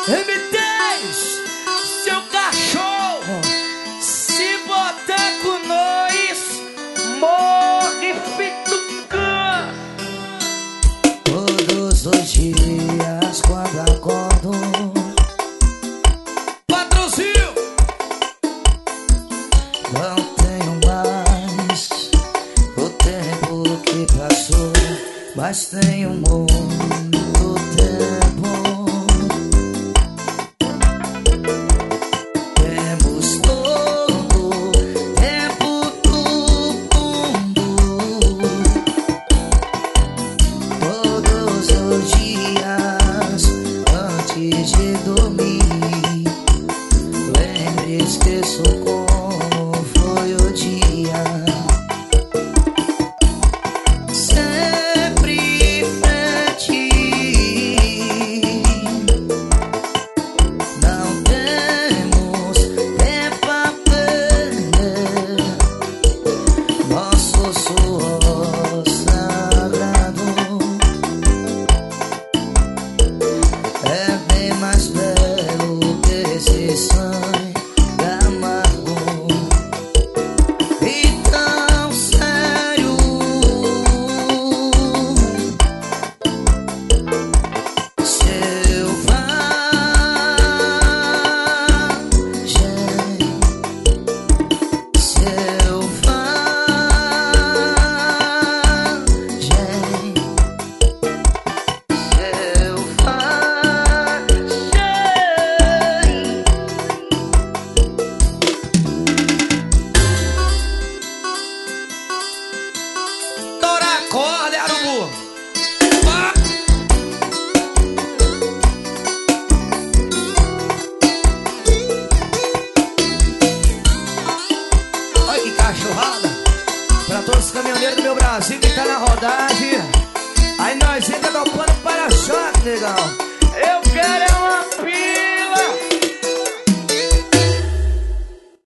M10, seu cachorro, se botar com nós, morre feito cã. Todos os dias quando acordo, patrocínio, não tenho mais o tempo que passou, mas tenho muito tempo. Temos todo o tempo do mundo. Todos os dias antes de dormir, lembre e esqueço como foi o dia. Sempre frente, não temos tempo a perder. Nosso suor sagrado é bem mais belo que esse sangue amargo e tão sério. Tora a corda, Arubu. Ah! Olha que cachorrada. Pra todos os caminhoneiros do meu Brasil que tá na rodagem. Aí nós entra topando para-choque, legal.